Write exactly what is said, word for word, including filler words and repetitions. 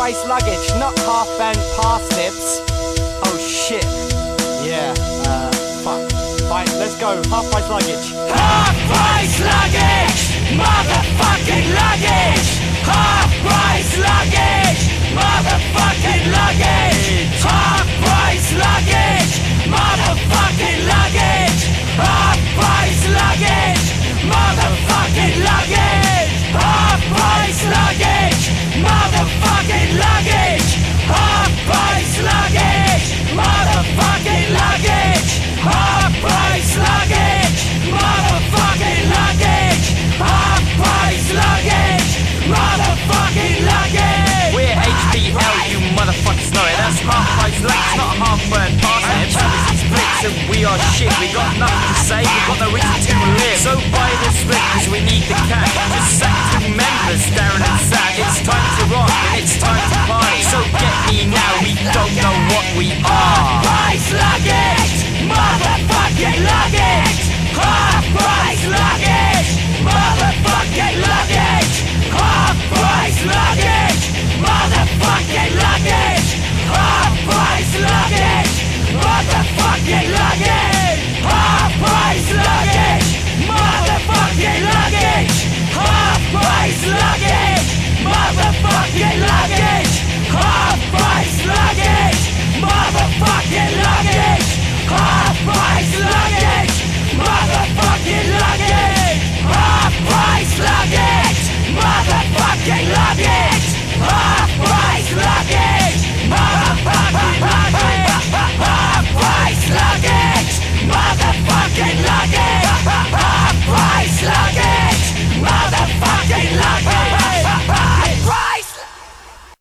price luggage, not half bent parsnips. Oh shit. Yeah, uh, fuck. Fine, let's go. Half price luggage. Half price luggage, motherfucking luggage. Half price luggage, motherfucking luggage. Half price luggage, motherfucking luggage. Half price luggage, motherfucking luggage. Half price luggage, motherfucking luggage. Half price luggage, motherfucking luggage. Half price luggage, motherfucking luggage. Half price luggage, motherfucking luggage. We're H B L, you motherfuckers know it. That's half price luggage, not half burnt parsnips. It's splits and we are shit. We got nothing to say, we got no reason to live. So buy the split, cause we need the cash. Just sack two members, Darren and Zach. It's time to rock and it's time to party. So get me now, we don't know what we are. Half price luggage.